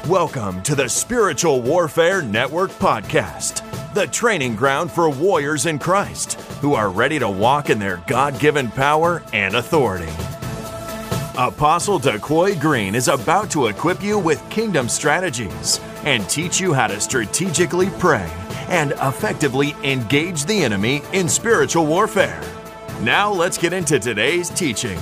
Welcome to the Spiritual Warfare Network podcast, the training ground for warriors in Christ who are ready to walk in their God-given power and authority. Apostle Daquoy Green is about to equip you with kingdom strategies and teach you how to strategically pray and effectively engage the enemy in spiritual warfare. Now let's get into today's teaching.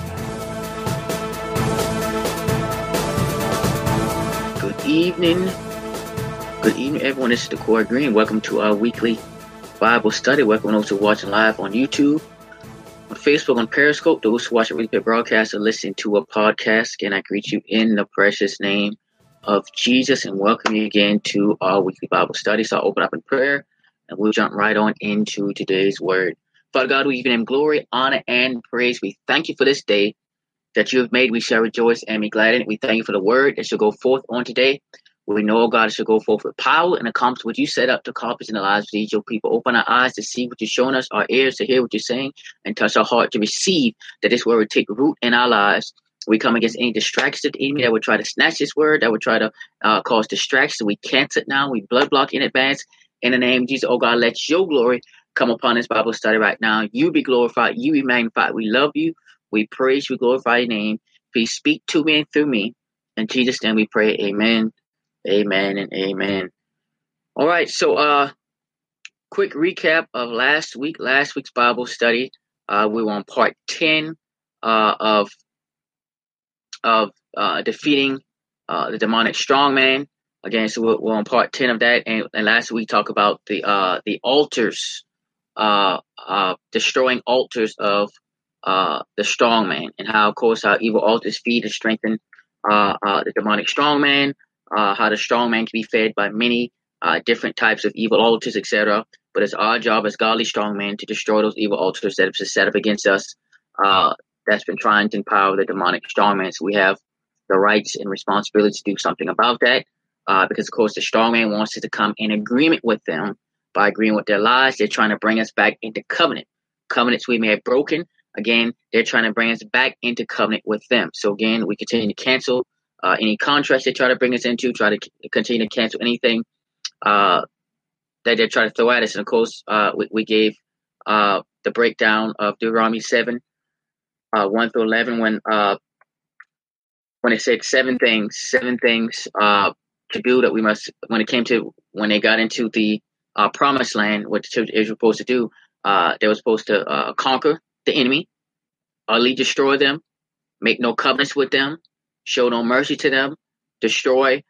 Good evening, everyone. This is Daquoy Green. Welcome to our weekly Bible study. Welcome those who are watching live on YouTube, on Facebook, on Periscope. Those who watch a replay broadcast or listen to a podcast. Again, I greet you in the precious name of Jesus and welcome you again to our weekly Bible study. So I'll open up in prayer and we'll jump right on into today's word. Father God, we give Him glory, honor, and praise. We thank you for this day that you have made. We shall rejoice and be glad in it. We thank you for the word that shall go forth on today. We know, God, it shall go forth with power and accomplish what you set up to accomplish in the lives of these your people. Open our eyes to see what you're showing us, our ears to hear what you're saying, and touch our heart to receive that this word would take root in our lives. We come against any distractions of the enemy that would try to snatch this word, that would try to cause distraction. We cancel it now. We blood block in advance. In the name of Jesus, oh God, let your glory come upon this Bible study right now. You be glorified. You be magnified. We love you. We praise you. Glorify your name. Please speak to me and through me. In Jesus' name we pray. Amen. Amen and amen. All right. So, quick recap of last week's Bible study. We were on part 10 of defeating the demonic strongman. Again, so we're on part 10 of that. And last week we talked about the altars, destroying altars of the strongman, and how, of course, how evil altars feed and strengthen the demonic strongman. How the strongman can be fed by many different types of evil altars, etc. But it's our job as godly strongmen to destroy those evil altars that have been set up against us, that's been trying to empower the demonic strongman. So we have the rights and responsibility to do something about that, because, of course, the strongman wants us to come in agreement with them. By agreeing with their lies, they're trying to bring us back into covenants we may have broken. Again, they're trying to bring us back into covenant with them. So again, we continue to cancel any contracts they try to bring us into, try to continue to cancel anything that they try to throw at us. And of course, we gave the breakdown of Deuteronomy 7, 1 through 11, when it said seven things to do that we must, when they got into the promised land, what the children of Israel were supposed to do, they were supposed to conquer the enemy, utterly destroy them, make no covenants with them, show no mercy to them, destroy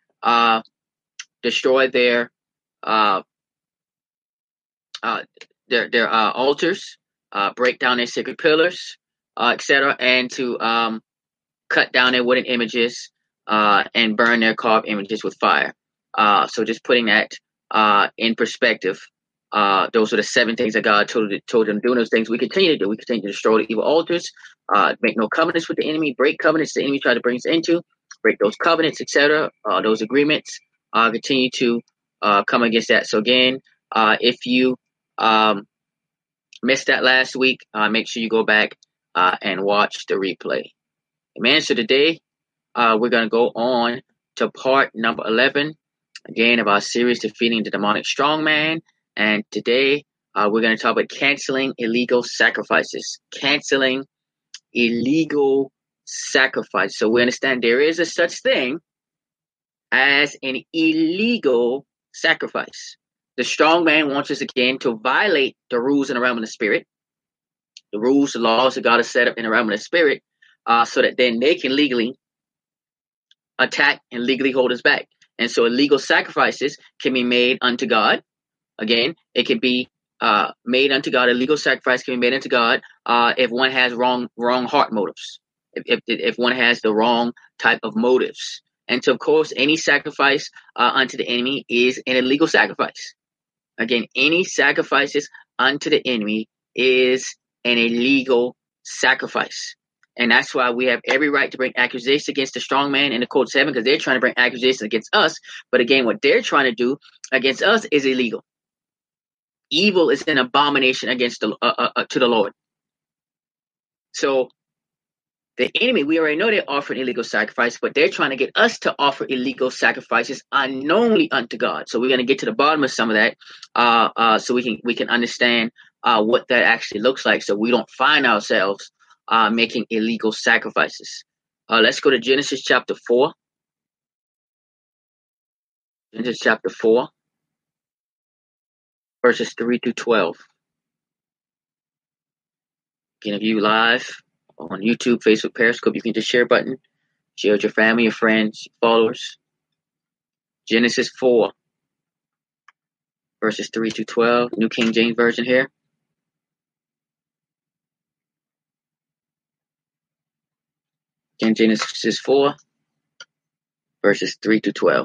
their altars, break down their sacred pillars, etc., and to cut down their wooden images and burn their carved images with fire. So just putting that in perspective, those are the seven things that God told them to do. Those things we continue to do. We continue to destroy the evil altars, make no covenants with the enemy, break covenants the enemy tried to bring us into, break those covenants, etc., those agreements, continue to come against that. So again, if you missed that last week, make sure you go back and watch the replay. Amen. So today, we're going to go on to part number 11, again, of our series, Defeating the Demonic Strongman. And today, we're going to talk about canceling illegal sacrifices. Canceling illegal sacrifice. So we understand there is a such thing as an illegal sacrifice. The strong man wants us again to violate the rules in the realm of the spirit, the rules, the laws that God has set up in the realm of the spirit, so that then they can legally attack and legally hold us back. And so illegal sacrifices can be made unto God. Again, it can be made unto God. A legal sacrifice can be made unto God if one has wrong heart motives, if one has the wrong type of motives. And so, of course, any sacrifice unto the enemy is an illegal sacrifice. Again, any sacrifices unto the enemy is an illegal sacrifice. And that's why we have every right to bring accusations against the strong man in the Code 7, because they're trying to bring accusations against us. But again, what they're trying to do against us is illegal. Evil is an abomination against to the Lord. So The enemy, we already know they're offering illegal sacrifice, but they're trying to get us to offer illegal sacrifices unknowingly unto God. So we're going to get to the bottom of some of that, so we can understand what that actually looks like, so we don't find ourselves making illegal sacrifices. Let's go to Genesis chapter 4. Genesis chapter 4, verses 3 through 12. Again, if you live on YouTube, Facebook, Periscope, you can just share button. Share with your family, your friends, followers. Genesis 4, verses 3 through 12. New King James Version here. Again, Genesis 4, verses 3 through 12.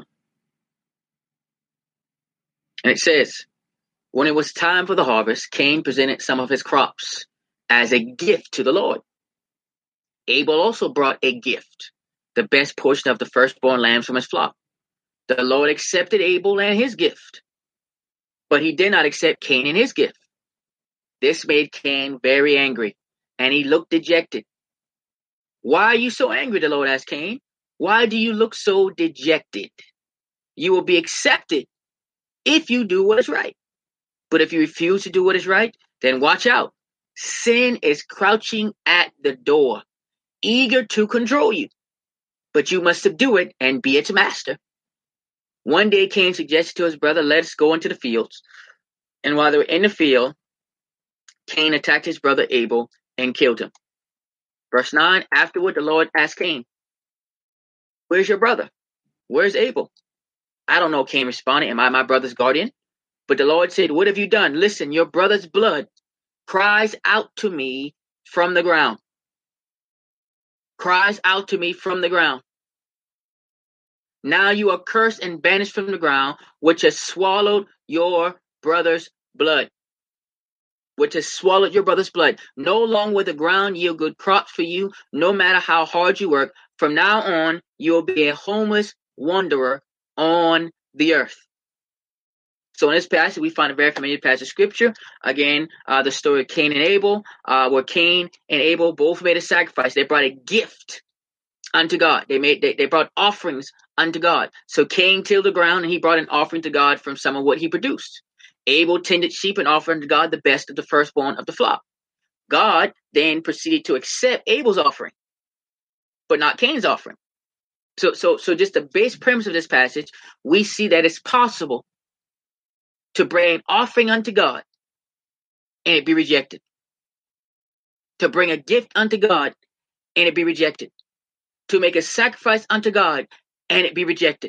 And it says, when it was time for the harvest, Cain presented some of his crops as a gift to the Lord. Abel also brought a gift, the best portion of the firstborn lambs from his flock. The Lord accepted Abel and his gift, but he did not accept Cain and his gift. This made Cain very angry, and he looked dejected. Why are you so angry? The Lord asked Cain. Why do you look so dejected? You will be accepted if you do what is right. But if you refuse to do what is right, then watch out. Sin is crouching at the door, eager to control you. But you must subdue it and be its master. One day Cain suggested to his brother, let's go into the fields. And while they were in the field, Cain attacked his brother Abel and killed him. Verse 9, afterward the Lord asked Cain, where's your brother? Where's Abel? I don't know, Cain responded. Am I my brother's guardian? But the Lord said, what have you done? Listen, your brother's blood cries out to me from the ground. Cries out to me from the ground. Now you are cursed and banished from the ground, which has swallowed your brother's blood. Which has swallowed your brother's blood. No longer will the ground yield good crops for you, no matter how hard you work. From now on, you will be a homeless wanderer on the earth. So in this passage, we find a very familiar passage of scripture. Again, the story of Cain and Abel, where Cain and Abel both made a sacrifice. They brought a gift unto God. They brought offerings unto God. So Cain tilled the ground and he brought an offering to God from some of what he produced. Abel tended sheep and offered unto God the best of the firstborn of the flock. God then proceeded to accept Abel's offering, but not Cain's offering. So just the base premise of this passage, we see that it's possible to bring an offering unto God and it be rejected. To bring a gift unto God and it be rejected. To make a sacrifice unto God and it be rejected.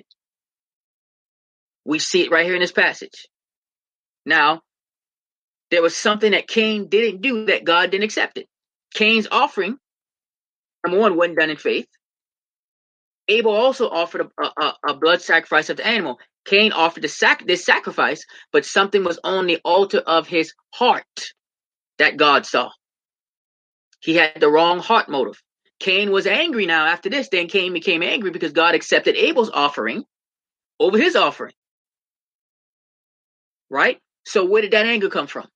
We see it right here in this passage. Now, there was something that Cain didn't do that God didn't accept it. Cain's offering, number one, wasn't done in faith. Abel also offered a blood sacrifice of the animal. Cain offered this sacrifice, but something was on the altar of his heart that God saw. He had the wrong heart motive. Cain was angry now after this. Then Cain became angry because God accepted Abel's offering over his offering. Right? So where did that anger come from?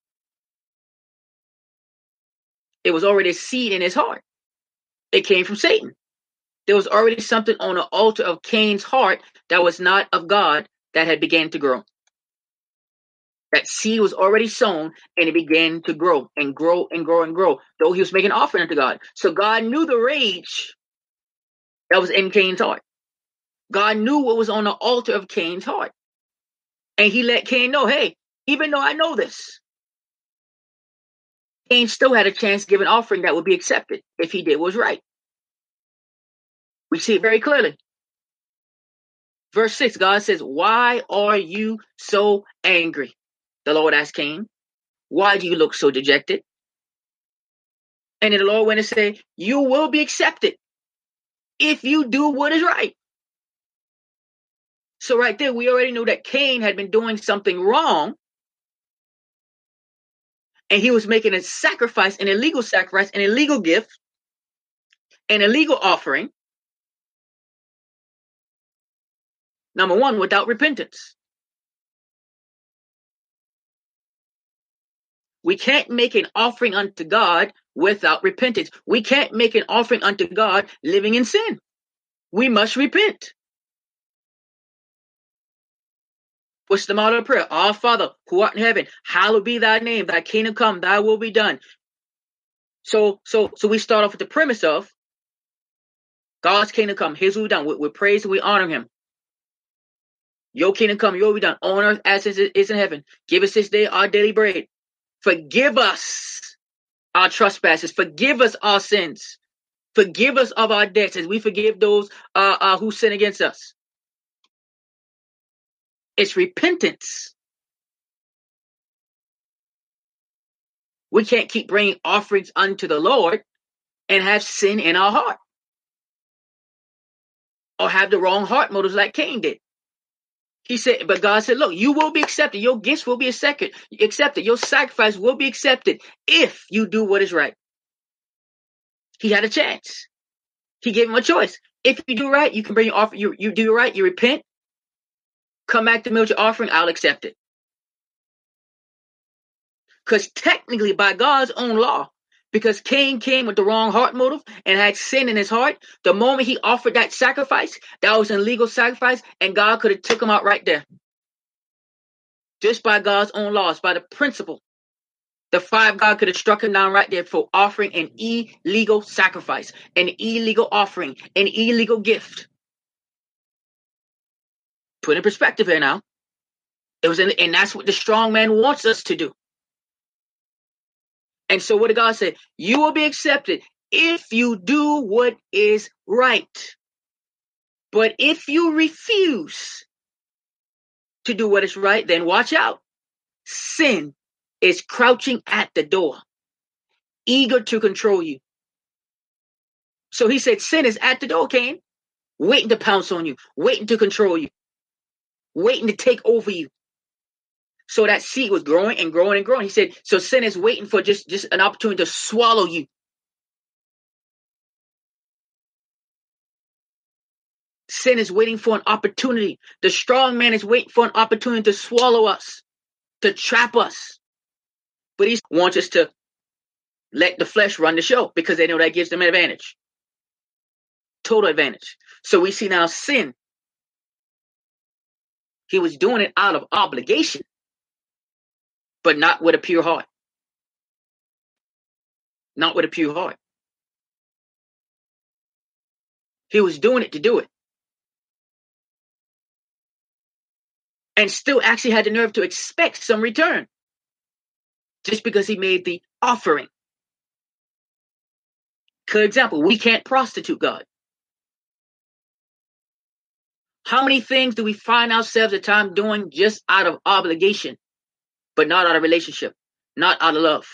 It was already a seed in his heart. It came from Satan. There was already something on the altar of Cain's heart that was not of God that had began to grow. That seed was already sown and it began to grow and grow and grow and grow, though he was making an offering unto God. So God knew the rage that was in Cain's heart. God knew what was on the altar of Cain's heart. And he let Cain know, hey, even though I know this, Cain still had a chance to give an offering that would be accepted if he did what was right. We see it very clearly. Verse 6, God says, why are you so angry? The Lord asked Cain, why do you look so dejected? And then the Lord went and said, you will be accepted if you do what is right. So right there, we already know that Cain had been doing something wrong. And he was making a sacrifice, an illegal gift, an illegal offering. Number one, without repentance. We can't make an offering unto God without repentance. We can't make an offering unto God living in sin. We must repent. What's the model of prayer? Our Father, who art in heaven, hallowed be thy name, thy kingdom come, thy will be done. So we start off with the premise of God's kingdom come, his will be done. We praise and we honor him. Your kingdom come, your will be done on earth as it is in heaven. Give us this day our daily bread. Forgive us our trespasses. Forgive us our sins. Forgive us of our debts as we forgive those who sin against us. It's repentance. We can't keep bringing offerings unto the Lord and have sin in our heart, or have the wrong heart motives like Cain did. He said, but God said, look, you will be accepted. Your gifts will be accepted. Your sacrifice will be accepted if you do what is right. He had a chance. He gave him a choice. If you do right, you can bring your offering. You do right, you repent, come back to me with your offering, I'll accept it. Because technically, by God's own law, because Cain came with the wrong heart motive and had sin in his heart, the moment he offered that sacrifice, that was an illegal sacrifice, and God could have took him out right there. Just by God's own laws, by the principle. The fire of God could have struck him down right there for offering an illegal sacrifice, an illegal offering, an illegal gift. Put in perspective here now. And that's what the strong man wants us to do. And so what did God say? You will be accepted if you do what is right. But if you refuse to do what is right, then watch out. Sin is crouching at the door, eager to control you. So he said, sin is at the door, Cain, waiting to pounce on you, waiting to control you, waiting to take over you. So that seed was growing and growing and growing. He said, so sin is waiting for just an opportunity to swallow you. Sin is waiting for an opportunity. The strong man is waiting for an opportunity to swallow us, to trap us. But he wants us to let the flesh run the show because they know that gives them an advantage. Total advantage. So we see now sin. He was doing it out of obligation, but not with a pure heart. Not with a pure heart. He was doing it to do it. And still actually had the nerve to expect some return. Just because he made the offering. For example, we can't prostitute God. How many things do we find ourselves at times doing just out of obligation, but not out of relationship, not out of love?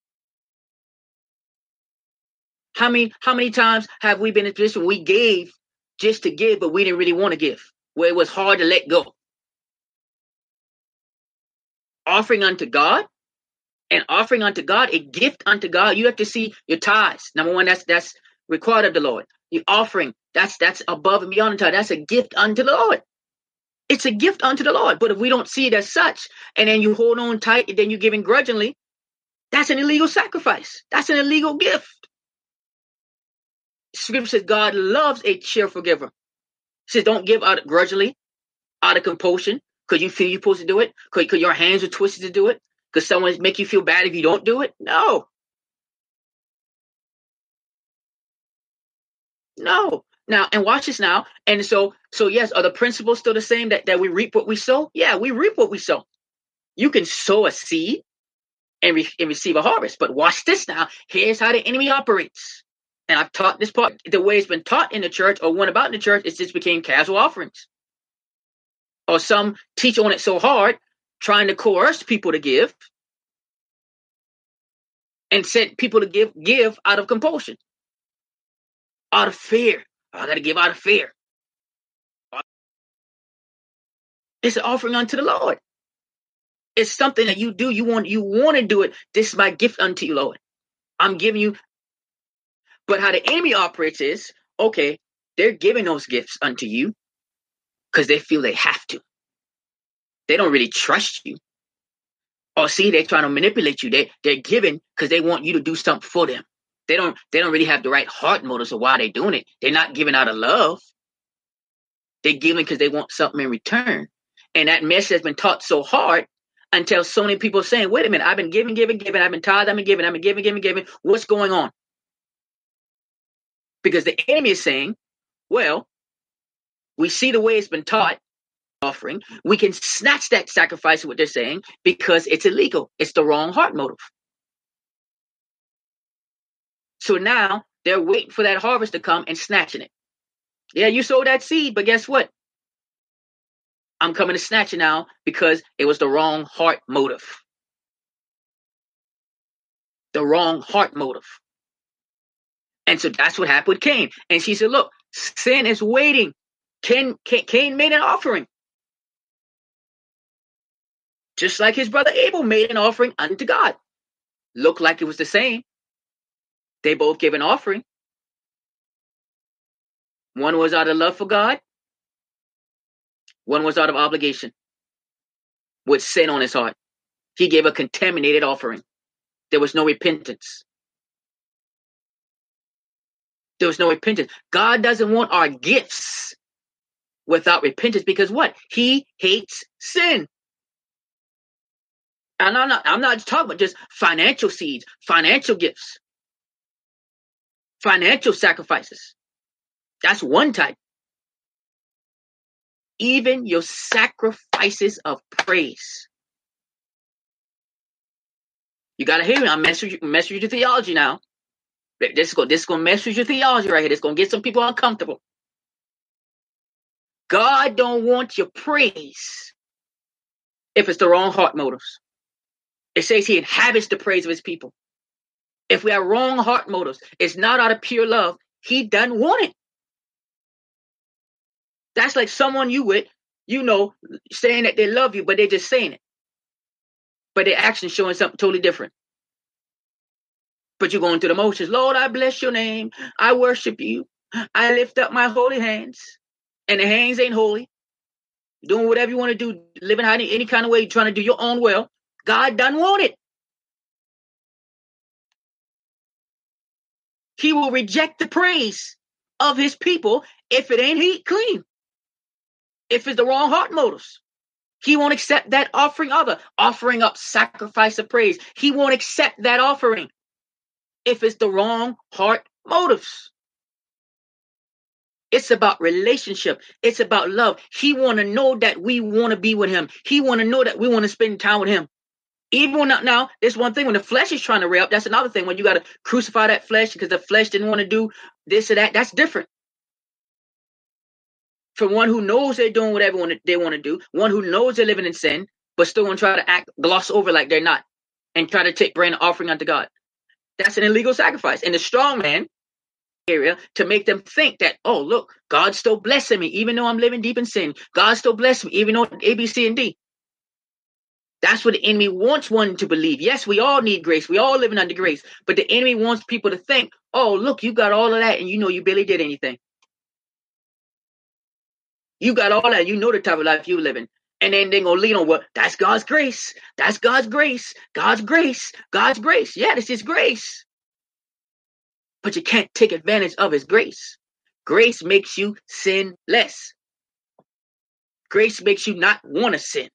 How many times have we been in a position where we gave just to give, but we didn't really want to give, where it was hard to let go? Offering unto God, and offering unto God, a gift unto God, you have to see your tithes. Number one, that's required of the Lord. Your offering, that's above and beyond the tithe. That's a gift unto the Lord. It's a gift unto the Lord. But if we don't see it as such, and then you hold on tight, and then you're giving grudgingly, that's an illegal sacrifice. That's an illegal gift. Scripture says God loves a cheerful giver. It says don't give out grudgingly, out of compulsion, because you feel you're supposed to do it, because your hands are twisted to do it, because someone make you feel bad if you don't do it. No. Now, and watch this now. And so yes, are the principles still the same that we reap what we sow? Yeah, we reap what we sow. You can sow a seed and receive a harvest. But watch this now. Here's how the enemy operates. And I've taught this part. The way it's been taught in the church or went about in the church, it just became casual offerings. Or some teach on it so hard, trying to coerce people to give and set people to give out of compulsion, out of fear. I got to give out of fear. It's an offering unto the Lord. It's something that you do. You want to do it. This is my gift unto you, Lord. I'm giving you. But how the enemy operates is, okay, they're giving those gifts unto you because they feel they have to. They don't really trust you. Or see, they're trying to manipulate you. They're giving because they want you to do something for them. They don't really have the right heart motives of why they're doing it. They're not giving out of love. They're giving because they want something in return. And that message has been taught so hard until so many people are saying, wait a minute, I've been giving. I've been tired, I've been giving. What's going on? Because the enemy is saying, well, we see the way it's been taught, offering. We can snatch that sacrifice, what they're saying, because it's illegal. It's the wrong heart motive. So now they're waiting for that harvest to come and snatching it. Yeah, you sowed that seed, but guess what? I'm coming to snatch it now because it was the wrong heart motive. The wrong heart motive. And so that's what happened with Cain. And she said, look, sin is waiting. Cain made an offering. Just like his brother Abel made an offering unto God. Looked like it was the same. They both gave an offering. One was out of love for God. One was out of obligation. With sin on his heart. He gave a contaminated offering. There was no repentance. There was no repentance. God doesn't want our gifts without repentance because what? He hates sin. And I'm not talking about just financial seeds, financial gifts, financial sacrifices. That's one type. Even your sacrifices of praise. You got to hear me. I'm messing with your theology now. This is going to mess with your theology right here. This is going to get some people uncomfortable. God don't want your praise if it's the wrong heart motives. It says he inhabits the praise of his people. If we have wrong heart motives, it's not out of pure love. He doesn't want it. That's like someone you with, saying that they love you, but they're just saying it. But their actions showing something totally different. But you're going through the motions. Lord, I bless your name. I worship you. I lift up my holy hands. And the hands ain't holy. You're doing whatever you want to do, living any kind of way, trying to do your own will. God doesn't want it. He will reject the praise of his people if it ain't clean. If it's the wrong heart motives. He won't accept that offering offering up sacrifice of praise. He won't accept that offering if it's the wrong heart motives. It's about relationship. It's about love. He want to know that we want to be with him. He want to know that we want to spend time with him. Even when now, there's one thing when the flesh is trying to rear up, that's another thing. When you got to crucify that flesh because the flesh didn't want to do this or that, that's different. From one who knows they're doing whatever they want to do, one who knows they're living in sin, but still want to try to gloss over like they're not, and try to bring an offering unto God. That's an illegal sacrifice. And the strong man area to make them think that, oh, look, God's still blessing me, even though I'm living deep in sin. God's still blessing me, even though A, B, C, and D. That's what the enemy wants one to believe. Yes, we all need grace. We all living under grace. But the enemy wants people to think, oh, look, you got all of that, and you barely did anything. You got all that. You know the type of life you living. And then they're going to lean on what? That's God's grace. That's God's grace. God's grace. God's grace. Yeah, this is grace. But you can't take advantage of his grace. Grace makes you sin less. Grace makes you not want to sin.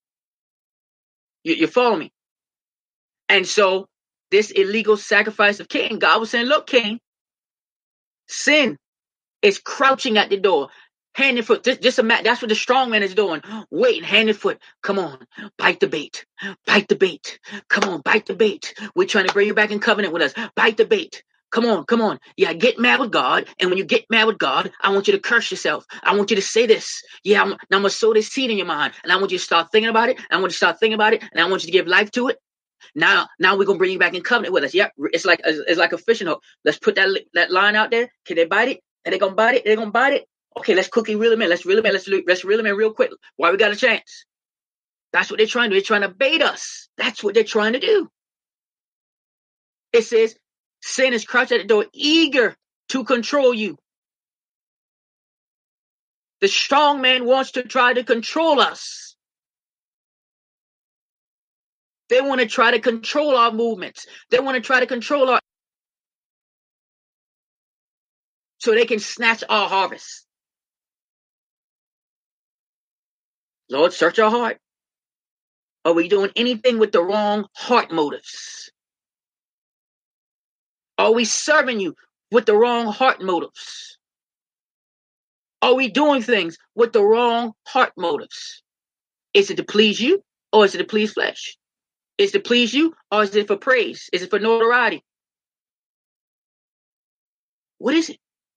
You follow me? And so this illegal sacrifice of Cain, God was saying, look, Cain, sin is crouching at the door. Hand and foot. Just imagine, that's what the strong man is doing. Waiting, hand and foot. Come on, bite the bait. Bite the bait. Come on, bite the bait. We're trying to bring you back in covenant with us. Bite the bait. Come on. Yeah, get mad with God. And when you get mad with God, I want you to curse yourself. I want you to say this. Yeah, I'm going to sow this seed in your mind. And I want you to start thinking about it. And I want you to start thinking about it. And I want you to give life to it. Now we're going to bring you back in covenant with us. Yeah, it's like a fishing hook. Let's put that line out there. Can they bite it? And they're going to bite it. They're going to bite it. Okay, let's quickly reel them in. Let's reel them in real quick while we got a chance. That's what they're trying to do. They're trying to bait us. That's what they're trying to do. It says, sin is crouched at the door, eager to control you. The strong man wants to try to control us. They want to try to control our movements. They want to try to control our, so they can snatch our harvest. Lord, search our heart. Are we doing anything with the wrong heart motives? Are we serving you with the wrong heart motives? Are we doing things with the wrong heart motives? Is it to please you or is it to please flesh? Is it to please you or is it for praise? Is it for notoriety? What is it?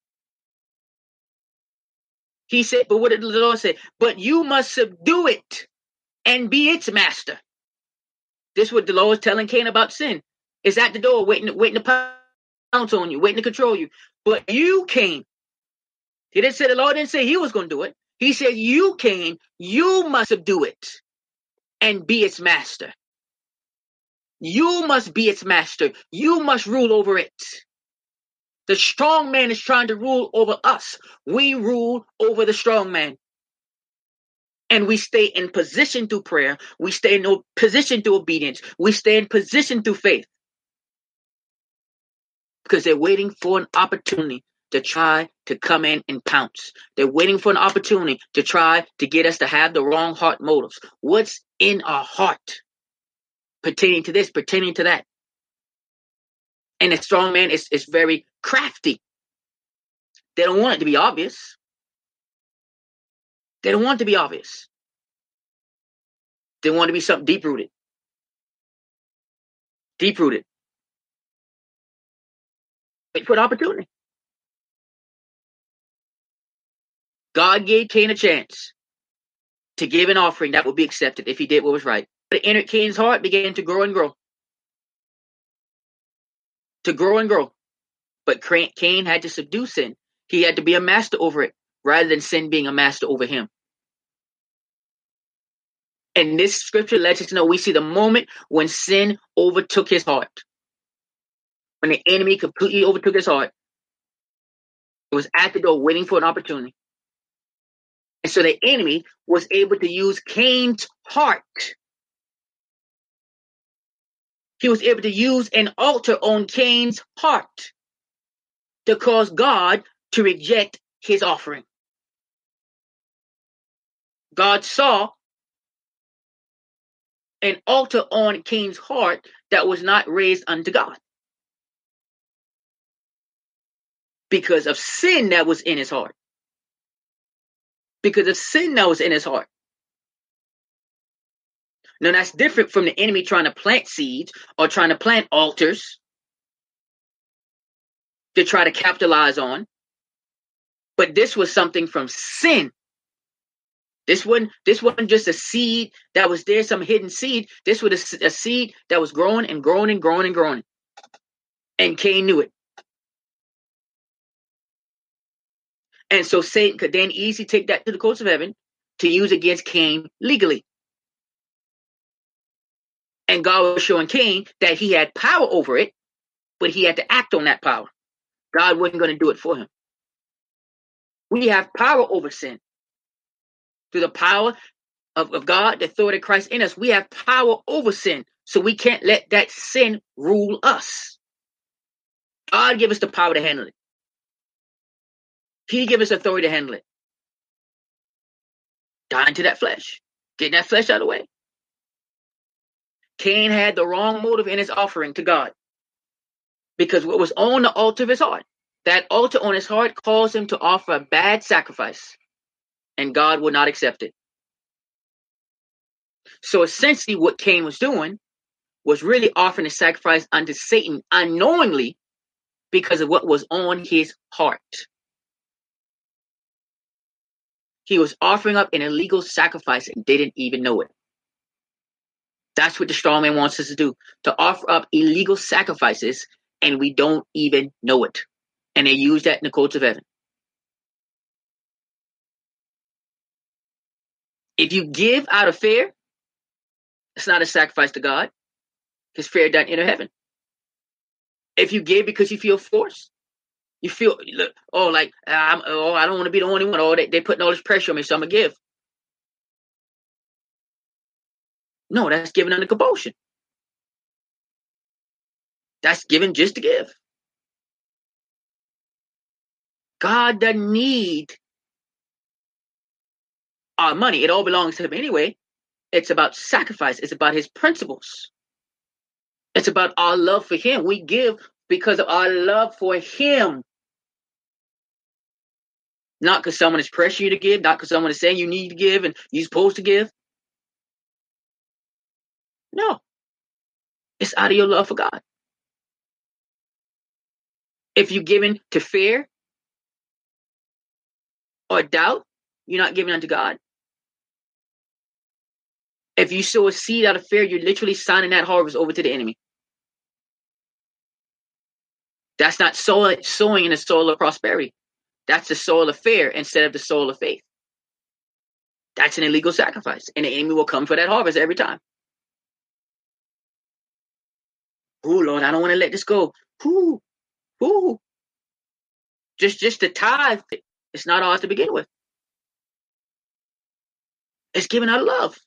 He said, but what did the Lord say? But you must subdue it and be its master. This is what the Lord is telling Cain about sin. It's at the door waiting to pounce on you, waiting to control you. But you, Cain, he didn't say, the Lord didn't say he was going to do it. He said, you, Cain, you must subdue it and be its master. You must be its master. You must rule over it. The strong man is trying to rule over us. We rule over the strong man. And we stay in position through prayer. We stay in position through obedience. We stay in position through faith. Because they're waiting for an opportunity to try to come in and pounce. They're waiting for an opportunity to try to get us to have the wrong heart motives. What's in our heart? Pertaining to this, pertaining to that. And the strong man is very crafty. They don't want it to be obvious. They don't want it to be obvious. They want it to be something deep-rooted. Deep-rooted. Wait for an opportunity. God gave Cain a chance to give an offering that would be accepted if he did what was right. But it entered Cain's heart, began to grow and grow. To grow and grow. But Cain had to subdue sin. He had to be a master over it, rather than sin being a master over him. And this scripture lets us know, we see the moment when sin overtook his heart. When the enemy completely overtook his heart. It was at the door waiting for an opportunity. And so the enemy was able to use Cain's heart. He was able to use an altar on Cain's heart to cause God to reject his offering. God saw an altar on Cain's heart that was not raised unto God because of sin that was in his heart. Because of sin that was in his heart. Now that's different from the enemy trying to plant seeds or trying to plant altars to try to capitalize on. But this was something from sin. This wasn't just a seed that was there, some hidden seed. This was a seed that was growing and growing and growing and growing. And Cain knew it. And so Satan could then easily take that to the courts of heaven to use against Cain legally. And God was showing Cain that he had power over it, but he had to act on that power. God wasn't going to do it for him. We have power over sin. Through the power of God, the authority of Christ in us, we have power over sin. So we can't let that sin rule us. God give us the power to handle it. He give us authority to handle it. Dying to that flesh. Getting that flesh out of the way. Cain had the wrong motive in his offering to God. Because what was on the altar of his heart, that altar on his heart caused him to offer a bad sacrifice. And God would not accept it. So essentially what Cain was doing was really offering a sacrifice unto Satan unknowingly because of what was on his heart. He was offering up an illegal sacrifice and didn't even know it. That's what the strong man wants us to do, to offer up illegal sacrifices, and we don't even know it. And they use that in the courts of heaven. If you give out of fear, it's not a sacrifice to God, because fear doesn't enter heaven. If you give because you feel forced, you feel, I don't want to be the only one. Oh, they're putting all this pressure on me, so I'm going to give. No, that's giving under compulsion. That's giving just to give. God doesn't need our money. It all belongs to him anyway. It's about sacrifice. It's about his principles. It's about our love for him. We give because of our love for him. Not because someone is pressuring you to give, not because someone is saying you need to give and you're supposed to give. No. It's out of your love for God. If you're giving to fear or doubt, you're not giving unto God. If you sow a seed out of fear, you're literally signing that harvest over to the enemy. That's not sowing in the soil of prosperity. That's the soil of fear instead of the soil of faith. That's an illegal sacrifice. And the enemy will come for that harvest every time. Oh, Lord, I don't want to let this go. Ooh. Just the tithe. It's not ours to begin with. It's given out of love.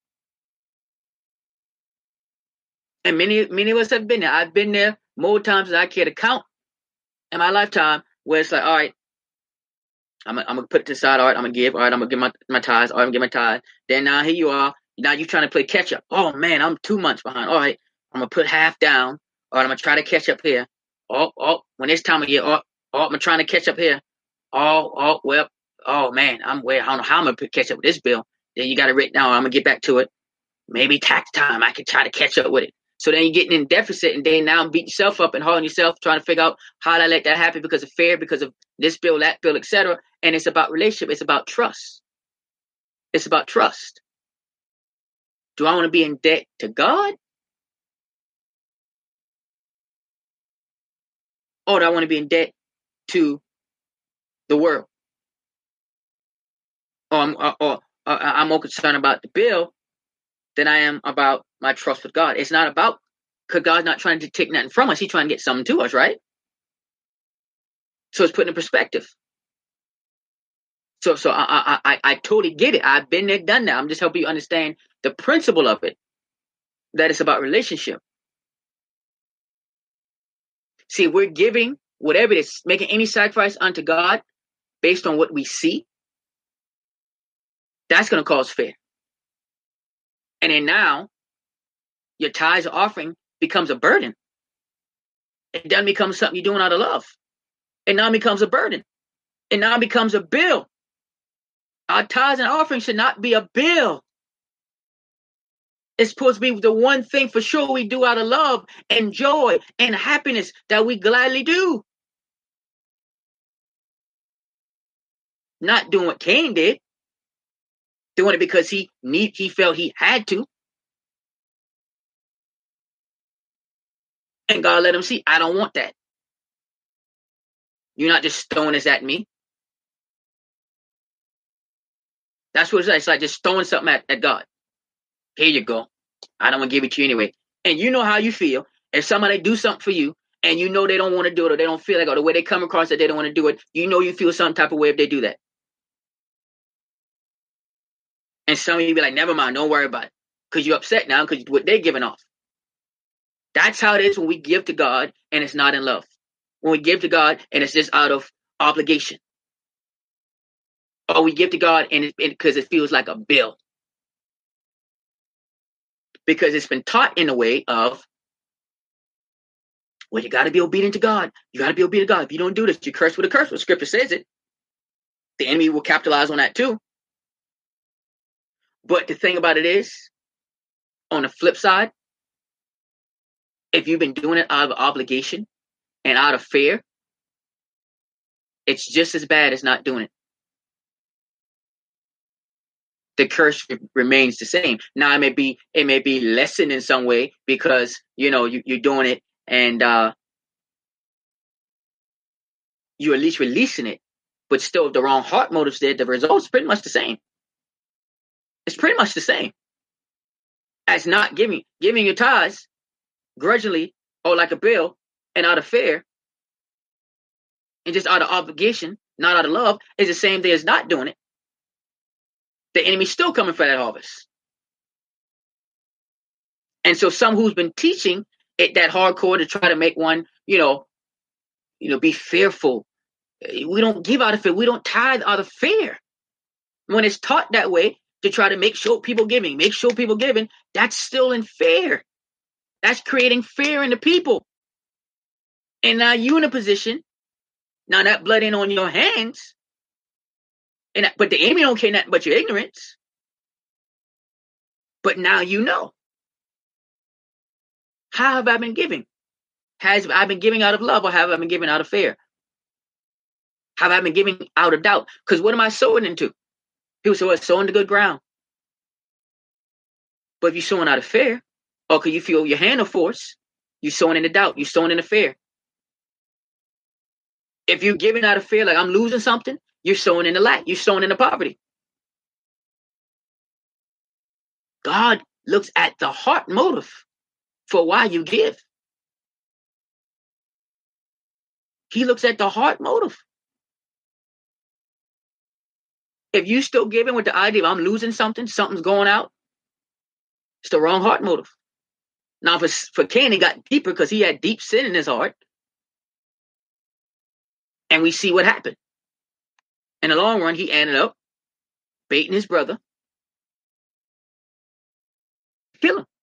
And many of us have been there. I've been there more times than I care to count in my lifetime, where it's like, all right, I'm gonna put it to the side. All right, I'm gonna give. All right, I'm gonna give my tithes. All right, I'm gonna give my tithe. Then now here you are. Now you're trying to play catch up. Oh man, I'm 2 months behind. All right, I'm gonna put half down. All right, I'm gonna try to catch up here. When it's time of year, I'm trying to catch up here. Well, oh man, I don't know how I'm gonna catch up with this bill. Then you got it written down. I'm gonna get back to it. Maybe tax time, I can try to catch up with it. So then you're getting in deficit, and then now beat yourself up and hauling yourself, trying to figure out how to let that happen because of fear, because of this bill, that bill, etc. And it's about relationship. It's about trust. It's about trust. Do I want to be in debt to God? Or do I want to be in debt to the world? Or I'm more concerned about the bill than I am about my trust with God. It's not about, because God's not trying to take nothing from us. He's trying to get something to us, right? So it's put in perspective. So I totally get it. I've been there, done that. I'm just helping you understand the principle of it, that it's about relationship. See, we're giving whatever it is, making any sacrifice unto God based on what we see. That's going to cause fear. And then now, your tithes or offering becomes a burden. It doesn't become something you're doing out of love. It now becomes a burden. It now becomes a bill. Our tithes and offerings should not be a bill. It's supposed to be the one thing for sure we do out of love and joy and happiness that we gladly do. Not doing what Cain did. Doing it because he felt he had to. And God let him see, I don't want that. You're not just throwing this at me. That's what it's like. It's like just throwing something at God. Here you go. I don't want to give it to you anyway. And you know how you feel. If somebody do something for you and you know they don't want to do it, or they don't feel like, or the way they come across that they don't want to do it, you know you feel some type of way if they do that. And some of you be like, never mind, don't worry about it. Because you're upset now because what they're giving off. That's how it is when we give to God and it's not in love. When we give to God and it's just out of obligation. Or we give to God and because it feels like a bill. Because it's been taught in a way of, well, you got to be obedient to God. You got to be obedient to God. If you don't do this, you curse with a curse. Well, Scripture says it. The enemy will capitalize on that too. But the thing about it is, on the flip side, if you've been doing it out of obligation and out of fear, it's just as bad as not doing it. The curse remains the same. Now it may be lessened in some way because you're doing it and you're at least releasing it, but still if the wrong heart motives there, the result's pretty much the same. It's pretty much the same as not giving your tithes grudgingly or like a bill and out of fear and just out of obligation, not out of love, is the same thing as not doing it. The enemy's still coming for that harvest. And so some who's been teaching that hardcore to try to make one, be fearful. We don't give out of fear. We don't tithe out of fear. When it's taught that way, to try to make sure people giving, that's still in fear. That's creating fear in the people. And now you in a position, now that blood ain't on your hands, but the enemy don't care nothing but your ignorance. But now you know. How have I been giving? Has I been giving out of love, or have I been giving out of fear? Have I been giving out of doubt? Because what am I sowing into? People say, well, it's sowing the good ground. But if you're sowing out of fear, or because you feel your hand of force, you're sowing into doubt, you're sowing into fear. If you're giving out of fear, like I'm losing something, you're sowing into lack, you're sowing into poverty. God looks at the heart motive for why you give. He looks at the heart motive. If you still giving with the idea of I'm losing something, something's going out, it's the wrong heart motive. Now for Cain, it got deeper because he had deep sin in his heart. And we see what happened. In the long run, he ended up baiting his brother, kill him.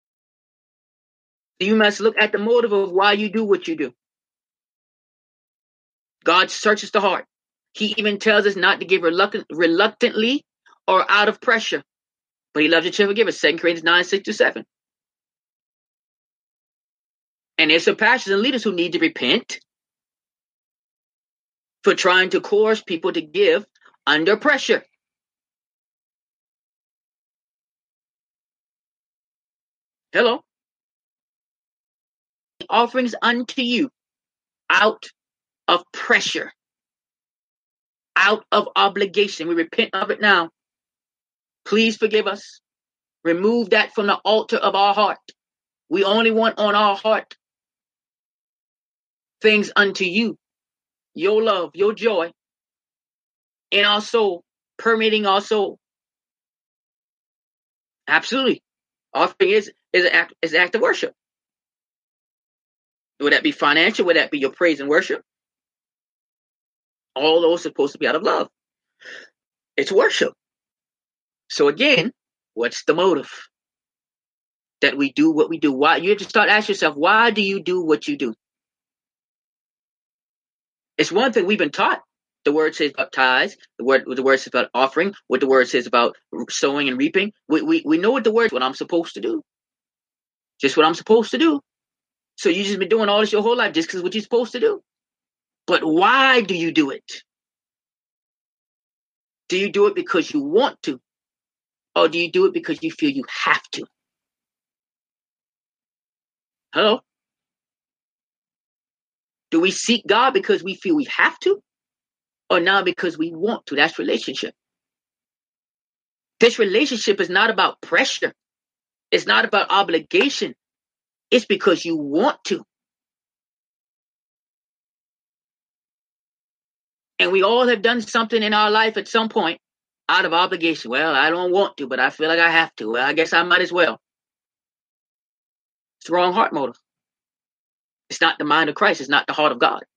You must look at the motive of why you do what you do. God searches the heart. He even tells us not to give reluctantly or out of pressure. But he loves a cheerful giver, 2 Corinthians 9:6-7. And there's some pastors and leaders who need to repent for trying to coerce people to give under pressure. Hello. Offerings unto you out of pressure, out of obligation. We repent of it now. Please forgive us. Remove that from the altar of our heart. We only want on our heart things unto you, your love, your joy in our soul, permeating our soul. Absolutely. Offering is an act of worship. Would that be financial? Would that be your praise and worship? All those are supposed to be out of love. It's worship. So again, what's the motive that we do what we do? Why? You have to start asking yourself, why do you do what you do? It's one thing we've been taught. The word says about tithes. The word says about offering. What the word says about sowing and reaping. We know what the word, what I'm supposed to do. Just what I'm supposed to do. So you just been doing all this your whole life just because what you're supposed to do. But why do you do it? Do you do it because you want to? Or do you do it because you feel you have to? Hello? Do we seek God because we feel we have to? Or now because we want to? That's relationship. This relationship is not about pressure. It's not about obligation. It's because you want to. And we all have done something in our life at some point out of obligation. Well, I don't want to, but I feel like I have to. Well, I guess I might as well. It's the wrong heart motive. It's not the mind of Christ. It's not the heart of God.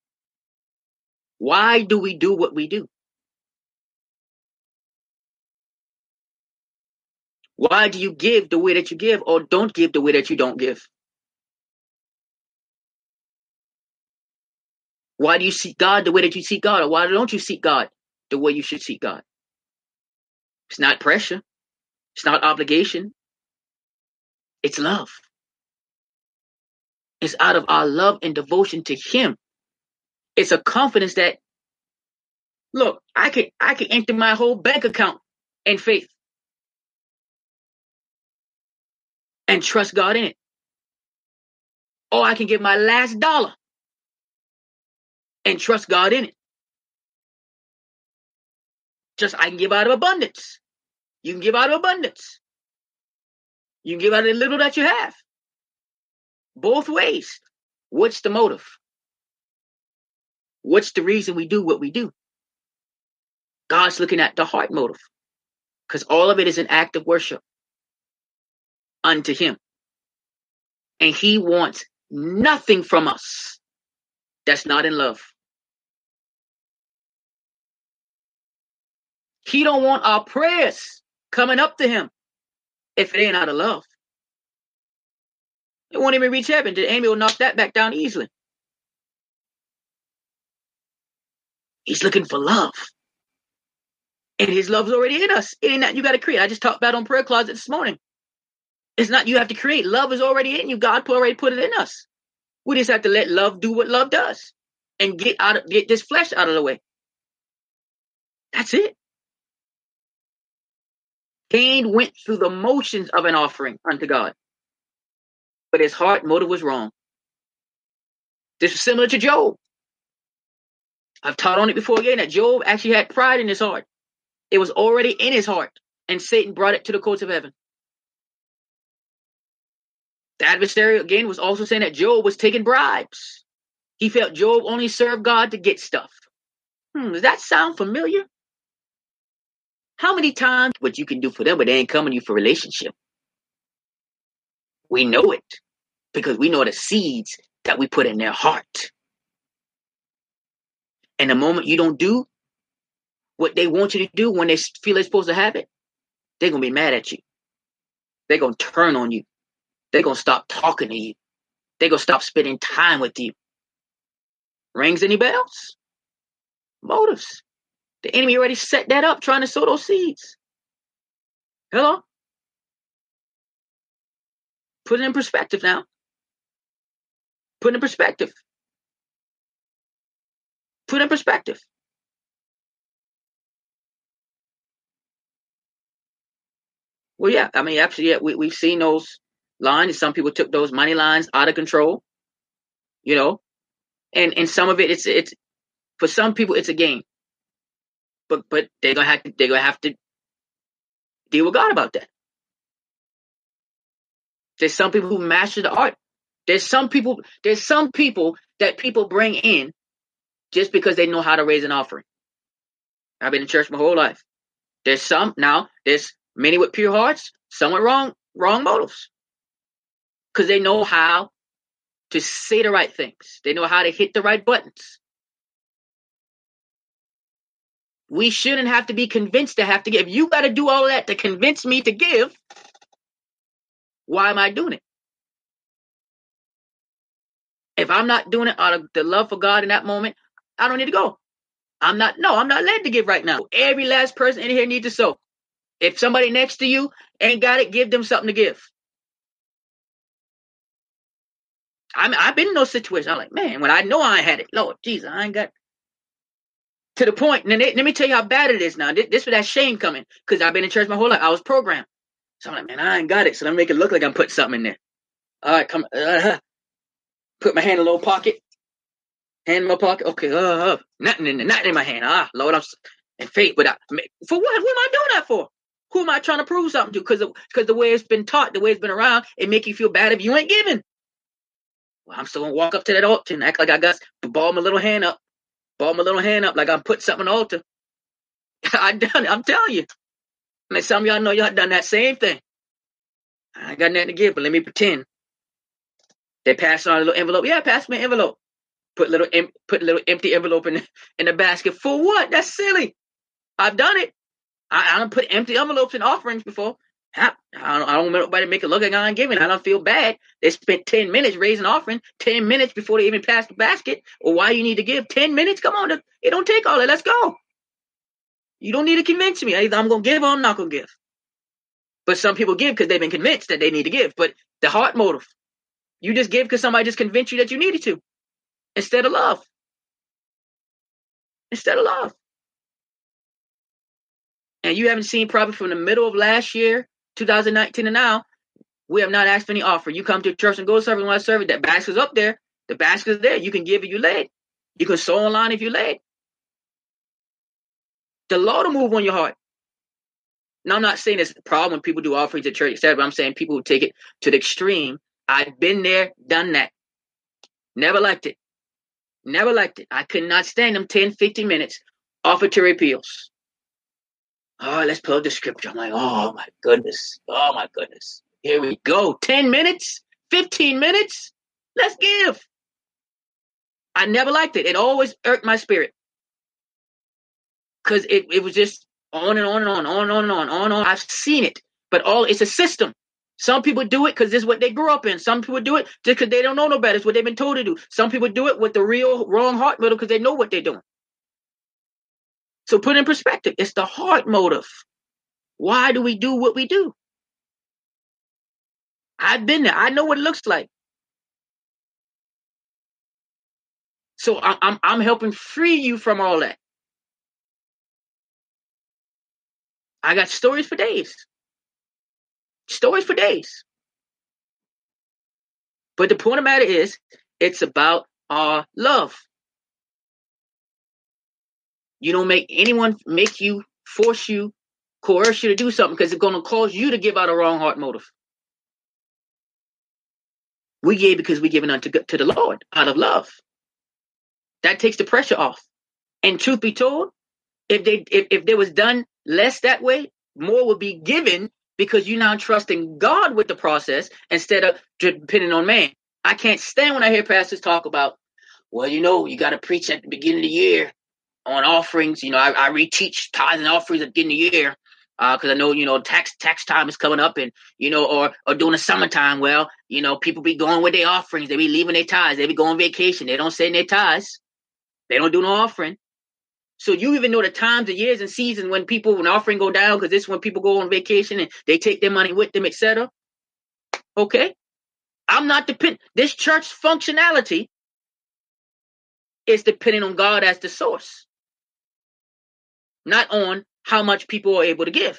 Why do we do what we do? Why do you give the way that you give or don't give the way that you don't give? Why do you seek God the way that you seek God? Or why don't you seek God the way you should seek God? It's not pressure. It's not obligation. It's love. It's out of our love and devotion to Him. It's a confidence that, look, I can empty my whole bank account in faith and trust God in it. Or I can give my last dollar and trust God in it. Just I can give out of abundance. You can give out of abundance. You can give out of the little that you have. Both ways. What's the motive? What's the reason we do what we do? God's looking at the heart motive. Because all of it is an act of worship unto Him. And he wants nothing from us that's not in love. He don't want our prayers coming up to him if it ain't out of love. It won't even reach heaven. The enemy will knock that back down easily. He's looking for love. And his love's already in us. It ain't that you got to create. I just talked about on prayer closet this morning. It's not you have to create. Love is already in you. God already put it in us. We just have to let love do what love does and get this flesh out of the way. That's it. Cain went through the motions of an offering unto God, but his heart motive was wrong. This is similar to Job. I've taught on it before again that Job actually had pride in his heart. It was already in his heart, and Satan brought it to the courts of heaven. The adversary, again, was also saying that Job was taking bribes. He felt Job only served God to get stuff. Does that sound familiar? How many times what you can do for them, but they ain't coming to you for relationship? We know it because we know the seeds that we put in their heart. And the moment you don't do what they want you to do when they feel they're supposed to have it, they're going to be mad at you. They're going to turn on you. They're going to stop talking to you. They're going to stop spending time with you. Rings any bells? Motives. The enemy already set that up, trying to sow those seeds. Hello? Put it in perspective now. Put it in perspective. Put it in perspective. Well, yeah, I mean, actually, yeah, we've seen those lines. Some people took those money lines out of control, you know, and some of it, it's for some people, it's a game, but they're gonna have to deal with God about that. There's some people who master the art. There's some people that people bring in just because they know how to raise an offering. I've been in church my whole life. There's many with pure hearts, some with wrong motives. Because they know how to say the right things. They know how to hit the right buttons. We shouldn't have to be convinced to have to give. You got to do all of that to convince me to give. Why am I doing it? If I'm not doing it out of the love for God in that moment, I don't need to go. I'm not led to give right now. Every last person in here needs to sow. If somebody next to you ain't got it, give them something to give. I've been in those situations. I'm like, man, when I know I had it, Lord Jesus, I ain't got to the point. And let me tell you how bad it is now. This was that shame coming because I've been in church my whole life. I was programmed. So I'm like, man, I ain't got it. So let me make it look like I'm putting something in there. All right, come. Put my hand in a little pocket. Hand in my pocket. Okay, nothing in my hand. Lord, I'm in faith. But for what? Who am I doing that for? Who am I trying to prove something to? Because the way it's been taught, the way it's been around, it make you feel bad if you ain't giving. Well, I'm still gonna walk up to that altar and act like I got to ball my little hand up like I'm putting something on the altar. I done it. I'm telling you. And some of y'all know y'all done that same thing. I ain't got nothing to give, but let me pretend. They pass on a little envelope. Yeah, pass me an envelope. Put a little empty envelope in the basket. For what? That's silly. I've done it. I don't put empty envelopes in offerings before. I don't want nobody to make it look like I'm giving. I don't feel bad. They spent 10 minutes raising offering, 10 minutes before they even passed the basket. Or why you need to give 10 minutes? Come on. It don't take all that. Let's go. You don't need to convince me. Either I'm going to give or I'm not going to give. But some people give because they've been convinced that they need to give. But the heart motive, you just give because somebody just convinced you that you needed to. Instead of love. And you haven't seen probably from the middle of last year, 2019 and now, we have not asked for any offer. You come to a church and go serve and want to serve it. That basket's up there. The basket's there. You can give if you led. You can sow online if you led. The Lord will move on your heart. Now, I'm not saying it's a problem when people do offerings at church, etc., but I'm saying people who take it to the extreme. I've been there, done that. Never liked it. I could not stand them 10, 15 minutes offertory appeals. Oh, let's pull up the scripture. I'm like, oh my goodness. Here we go. 10 minutes, 15 minutes? Let's give. I never liked it. It always irked my spirit. Because it was just on and on and on, on and on and on, on and on. I've seen it. But it's a system. Some people do it because this is what they grew up in. Some people do it just because they don't know no better. It's what they've been told to do. Some people do it with the real wrong heart motive because they know what they're doing. So put in perspective, it's the heart motive. Why do we do what we do? I've been there. I know what it looks like. So I'm helping free you from all that. I got stories for days. Stories for days. But the point of the matter is, it's about our love. You don't make anyone make you, force you, coerce you to do something because it's going to cause you to give out a wrong heart motive. We gave because we given unto to the Lord out of love. That takes the pressure off. And truth be told, if there was done less that way, more would be given because you're now trusting God with the process instead of depending on man. I can't stand when I hear pastors talk about, well, you got to preach at the beginning of the year on offerings. I reteach tithes and offerings at the beginning of the year because I know, tax time is coming up and, or during the summertime, well, people be going with their offerings. They be leaving their tithes. They be going on vacation. They don't send their tithes. They don't do no offering. So you even know the times of years and seasons when offering go down because this is when people go on vacation and they take their money with them, etc. Okay. I'm not dependent. This church functionality is depending on God as the source, not on how much people are able to give.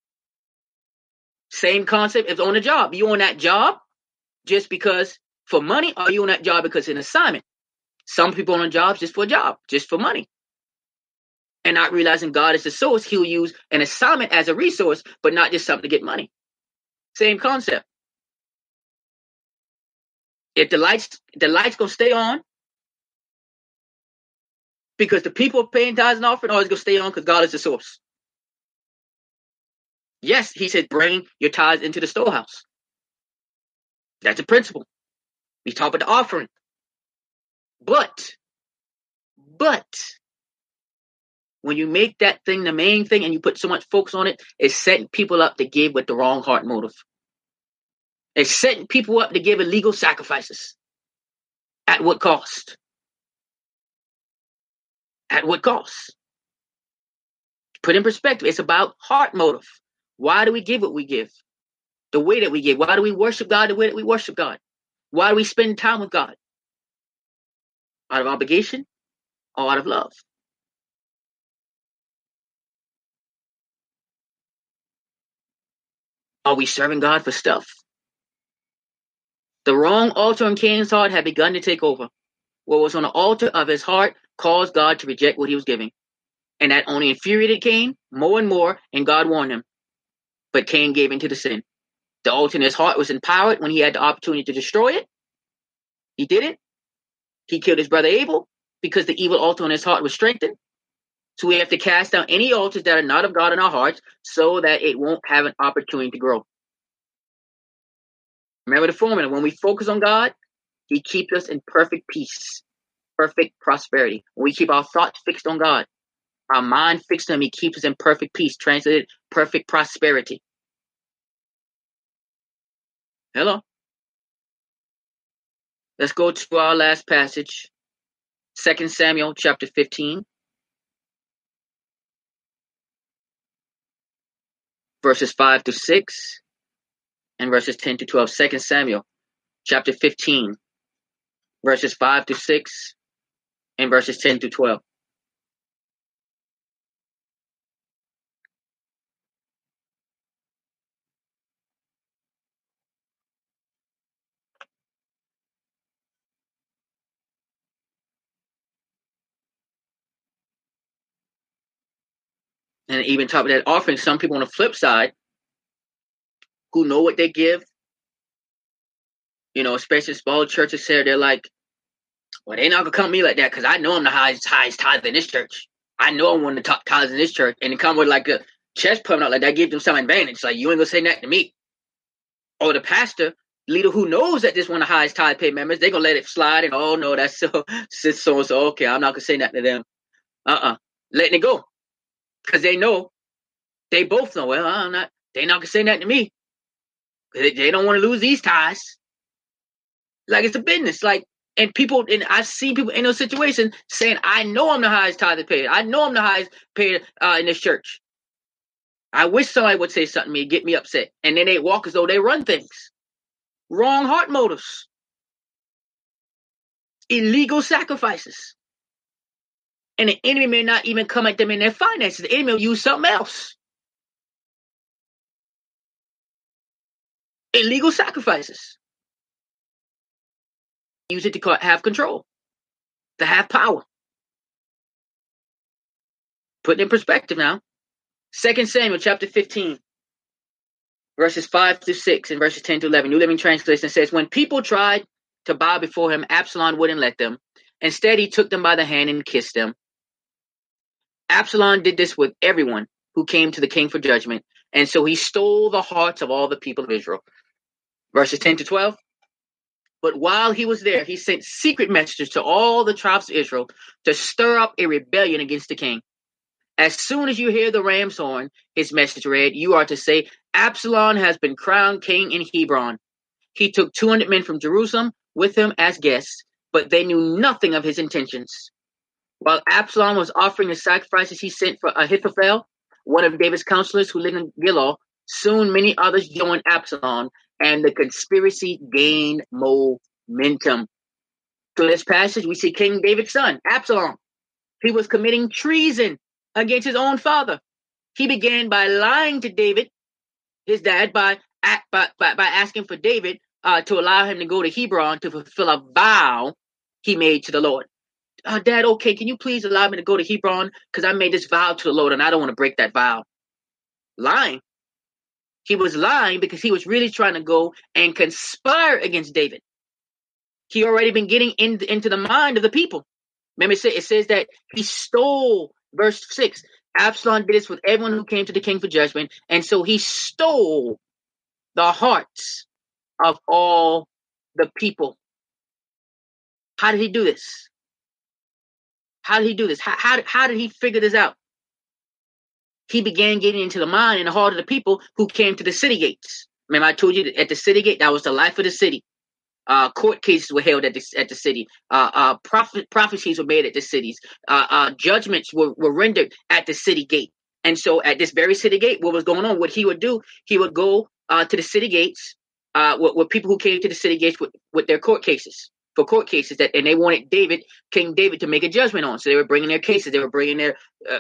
Same concept if on a job. You on that job just because for money, or you on that job because it's an assignment? Some people on jobs just for a job, just for money. And not realizing God is the source, he'll use an assignment as a resource, but not just something to get money. Same concept. If the lights gonna stay on because the people are paying tithes and offering, or it's gonna stay on because God is the source. Yes, he said, bring your tithes into the storehouse. That's a principle. We talk about the offering. But when you make that thing the main thing and you put so much focus on it, it's setting people up to give with the wrong heart motive. It's setting people up to give illegal sacrifices. At what cost? At what cost? Put in perspective, it's about heart motive. Why do we give what we give? The way that we give. Why do we worship God the way that we worship God? Why do we spend time with God? Out of obligation or out of love? Are we serving God for stuff? The wrong altar in Cain's heart had begun to take over. What was on the altar of his heart caused God to reject what he was giving. And that only infuriated Cain more and more, and God warned him. But Cain gave into the sin. The altar in his heart was empowered when he had the opportunity to destroy it. He did it. He killed his brother Abel because the evil altar in his heart was strengthened. So we have to cast down any altars that are not of God in our hearts so that it won't have an opportunity to grow. Remember the formula. When we focus on God, he keeps us in perfect peace, perfect prosperity. When we keep our thoughts fixed on God, our mind fixed on him, he keeps us in perfect peace, translated perfect prosperity. Hello. Let's go to our last passage, 2 Samuel chapter 15. Verses 5 to 6 and verses 10 to 12. 2 Samuel chapter 15, verses 5 to 6 and verses 10 to 12. And even top of that offering, some people on the flip side who know what they give, especially small churches here, they're like, well, they're not going to come to me like that because I know I'm the highest tithe in this church. I know I'm one of the top tithes in this church. And they come with like a chest pumping out like that, gives them some advantage. Like, you ain't going to say nothing to me. Or the pastor leader who knows that this one of the highest tithe pay members, they're going to let it slide. And, oh, no, that's so-and-so. Okay, I'm not going to say nothing to them. Letting it go. Because they both know, well, they're not going to say nothing to me. They don't want to lose these ties. Like, it's a business. Like, and I've seen people in those situations saying, I know I'm the highest tithe paid. I know I'm the highest paid in this church. I wish somebody would say something to me, get me upset. And then they walk as though they run things. Wrong heart motives. Illegal sacrifices. And the enemy may not even come at them in their finances. The enemy will use something else. Illegal sacrifices. Use it to have control. To have power. Put it in perspective now. 2 Samuel chapter 15. Verses 5 through 6 and verses 10 to 11. New Living Translation says, when people tried to bow before him, Absalom wouldn't let them. Instead, he took them by the hand and kissed them. Absalom did this with everyone who came to the king for judgment. And so he stole the hearts of all the people of Israel. Verses 10 to 12. But while he was there, he sent secret messengers to all the tribes of Israel to stir up a rebellion against the king. As soon as you hear the ram's horn, his message read, you are to say, Absalom has been crowned king in Hebron. He took 200 men from Jerusalem with him as guests, but they knew nothing of his intentions. While Absalom was offering the sacrifices, he sent for Ahithophel, one of David's counselors who lived in Gilgal. Soon many others joined Absalom, and the conspiracy gained momentum. So in this passage, we see King David's son, Absalom. He was committing treason against his own father. He began by lying to David, his dad, by asking for David to allow him to go to Hebron to fulfill a vow he made to the Lord. Dad, okay, can you please allow me to go to Hebron? Because I made this vow to the Lord and I don't want to break that vow. Lying. He was lying because he was really trying to go and conspire against David. He already been getting into the mind of the people. Remember, it says that he stole, verse 6, Absalom did this with everyone who came to the king for judgment. And so he stole the hearts of all the people. How did he do this? How did he do this? How did he figure this out? He began getting into the mind and the heart of the people who came to the city gates. Remember, I told you that at the city gate, that was the life of the city. Court cases were held at the city. Prophecies were made at the cities. Judgments were rendered at the city gate. And so at this very city gate, what was going on? What he would do, he would go to the city gates with people who came to the city gates with their court cases. For court cases and they wanted King David to make a judgment on. So they were bringing their cases. They were bringing their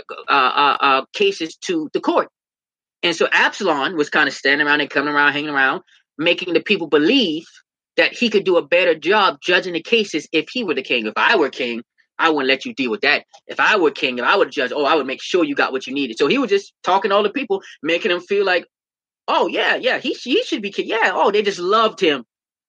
cases to the court. And so Absalom was kind of standing around and coming around, hanging around, making the people believe that he could do a better job judging the cases if he were the king. If I were king, I wouldn't let you deal with that. If I were king, if I would judge, I would make sure you got what you needed. So he was just talking to all the people, making them feel like, oh, yeah, he should be king. Yeah, they just loved him.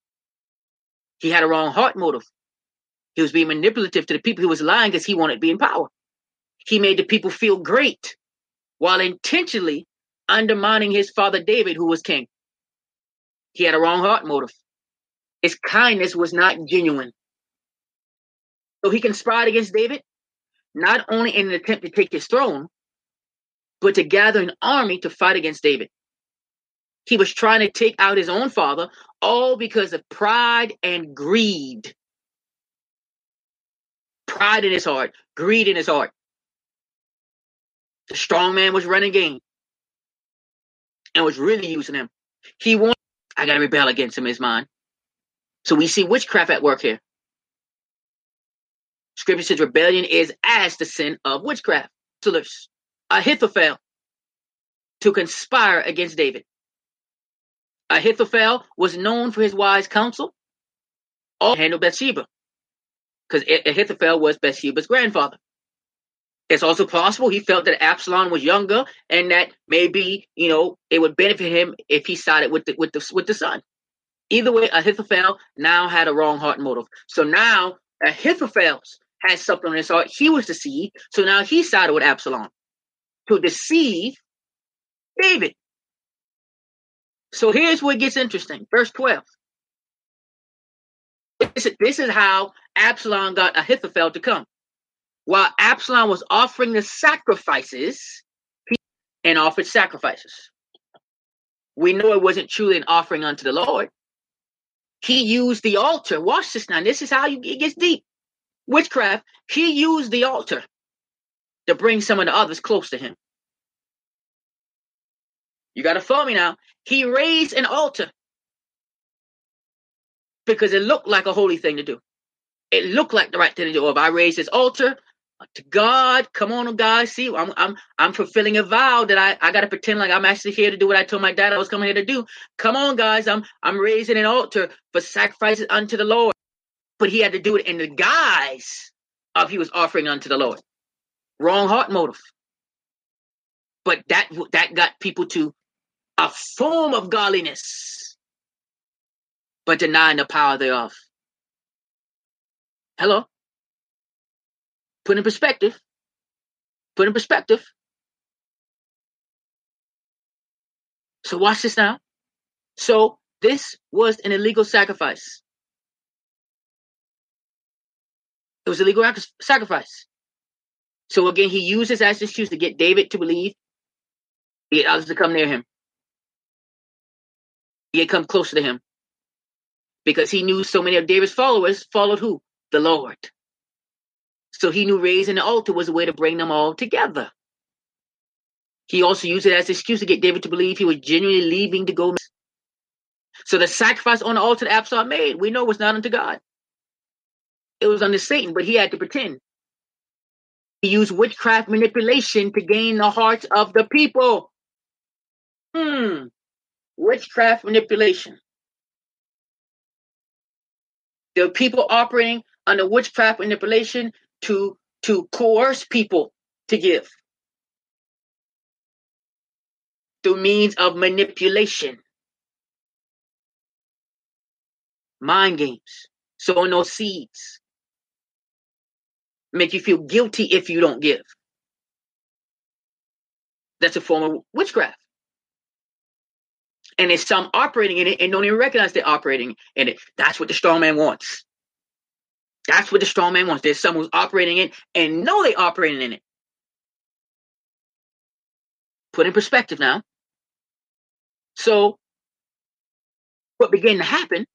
He had a wrong heart motive. He was being manipulative to the people. He was lying because he wanted to be in power. He made the people feel great while intentionally undermining his father David, who was king. He had a wrong heart motive. His kindness was not genuine. So he conspired against David, not only in an attempt to take his throne, but to gather an army to fight against David. He was trying to take out his own father, all because of pride and greed. Pride in his heart, greed in his heart. The strong man was running game and was really using him. He wanted, I got to rebel against him in his mind. So we see witchcraft at work here. Scripture says rebellion is as the sin of witchcraft. Ahithophel to conspire against David. Ahithophel was known for his wise counsel. All handled Bathsheba, because Ahithophel was Bathsheba's grandfather. It's also possible he felt that Absalom was younger and that maybe, it would benefit him if he sided with the son. Either way, Ahithophel now had a wrong heart motive. So now Ahithophel had something on his heart. He was deceived. So now he sided with Absalom to deceive David. So here's where it gets interesting. Verse 12. This is how Absalom got Ahithophel to come. While Absalom was offering the sacrifices, and offered sacrifices. We know it wasn't truly an offering unto the Lord. He used the altar. Watch this now. This is how it gets deep. Witchcraft. He used the altar to bring some of the others close to him. You got to follow me now. He raised an altar because it looked like a holy thing to do. It looked like the right thing to do. If I raise this altar to God, come on, guys. See, I'm fulfilling a vow that I got to pretend like I'm actually here to do what I told my dad I was coming here to do. Come on, guys. I'm raising an altar for sacrifices unto the Lord. But he had to do it in the guise of he was offering unto the Lord. Wrong heart motive. But that got people to a form of godliness, but denying the power thereof. Hello? Put in perspective. Put in perspective. So watch this now. So this was an illegal sacrifice. It was a legal sacrifice. So again, he used this as an excuse to get David to believe, to get others to come near him, to get come closer to him. Because he knew so many of David's followers followed who? The Lord. So he knew raising the altar was a way to bring them all together. He also used it as an excuse to get David to believe he was genuinely leaving to go. So the sacrifice on the altar that Absalom made, we know was not unto God. It was unto Satan, but he had to pretend. He used witchcraft manipulation to gain the hearts of the people. Witchcraft manipulation. There were people operating under witchcraft manipulation to coerce people to give through means of manipulation. Mind games. Sowing those seeds. Make you feel guilty if you don't give. That's a form of witchcraft. And there's some operating in it and don't even recognize they're operating in it. That's what the strong man wants. That's what the strong man wants. There's someone who's operating in it and know they're operating in it. Put in perspective now. So, what began to happen,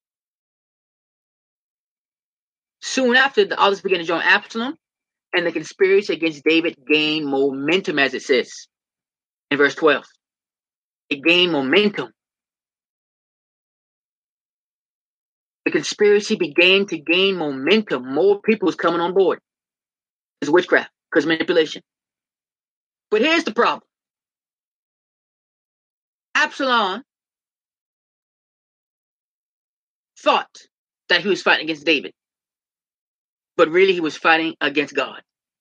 soon after, the others began to join Absalom, and the conspiracy against David gained momentum, as it says in verse 12. It gained momentum. The conspiracy began to gain momentum. More people was coming on board. It's witchcraft, because manipulation. But here's the problem. Absalom thought that he was fighting against David. But really he was fighting against God.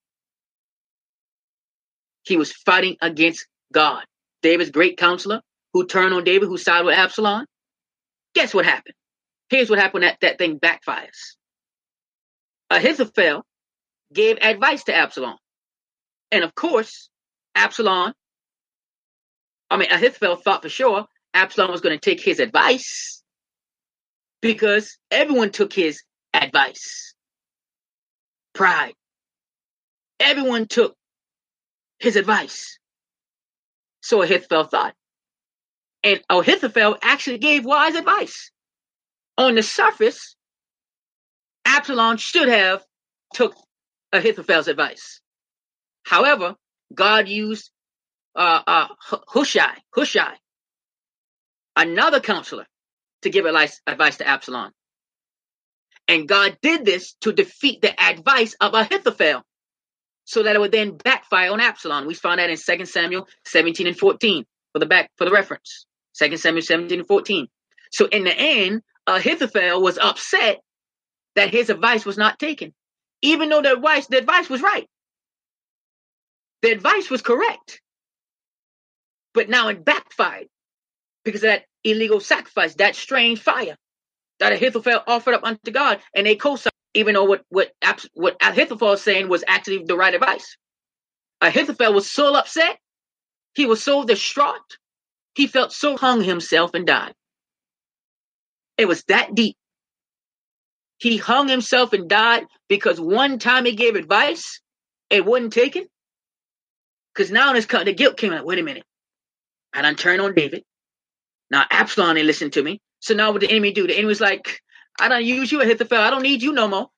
He was fighting against God. David's great counselor who turned on David, who sided with Absalom. Guess what happened? Here's what happened when that thing backfires. Ahithophel gave advice to Absalom. And of course, Ahithophel thought for sure Absalom was going to take his advice because everyone took his advice. Pride. Everyone took his advice. So Ahithophel thought. And Ahithophel actually gave wise advice. On the surface, Absalom should have took Ahithophel's advice. However, God used Hushai, another counselor, to give advice to Absalom. And God did this to defeat the advice of Ahithophel, so that it would then backfire on Absalom. We found that in 2 Samuel 17 and 14 for the reference. 2 Samuel 17 and 14. So in the end, Ahithophel was upset that his advice was not taken, even though the advice was right. The advice was correct. But now it backfired because of that illegal sacrifice, that strange fire that Ahithophel offered up unto God, and they co-signed, even though what Ahithophel was saying was actually the right advice. Ahithophel was so upset, he was so distraught, he felt so hung himself and died. It was that deep. He hung himself and died because one time he gave advice, it wasn't taken. Because now the guilt came out. Wait a minute. I done turned on David. Now Absalom ain't listened to me. So now what the enemy do? The enemy's like, I done use you, Ahithophel. I don't need you no more.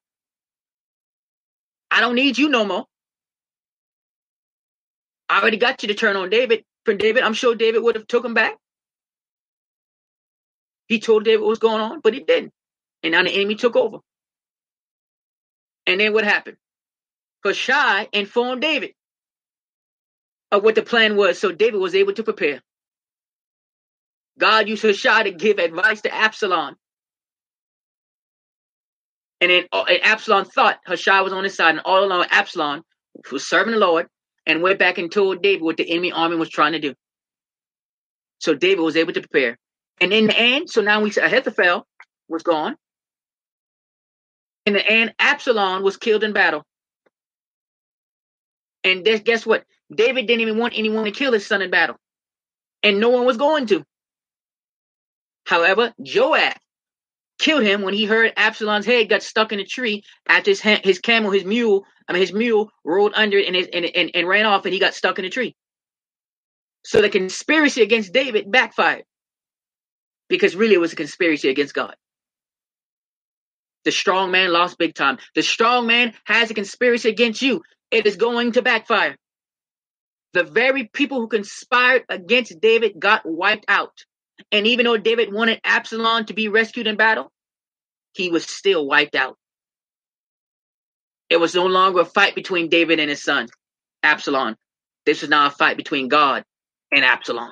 I don't need you no more. I already got you to turn on David. For David, I'm sure David would have took him back. He told David what was going on, but he didn't. And now the enemy took over. And then what happened? Hushai informed David of what the plan was, so David was able to prepare. God used Hushai to give advice to Absalom. And then Absalom thought Hushai was on his side, and all along Absalom was serving the Lord and went back and told David what the enemy army was trying to do. So David was able to prepare. And in the end, so now we see Ahithophel was gone. In the end, Absalom was killed in battle. And guess what? David didn't even want anyone to kill his son in battle. And no one was going to. However, Joab killed him when he heard Absalom's head got stuck in a tree after his mule rolled under it and ran off, and he got stuck in a tree. So the conspiracy against David backfired, because really it was a conspiracy against God. The strong man lost big time. The strong man has a conspiracy against you. It is going to backfire. The very people who conspired against David got wiped out. And even though David wanted Absalom to be rescued in battle, he was still wiped out. It was no longer a fight between David and his son, Absalom. This was now a fight between God and Absalom.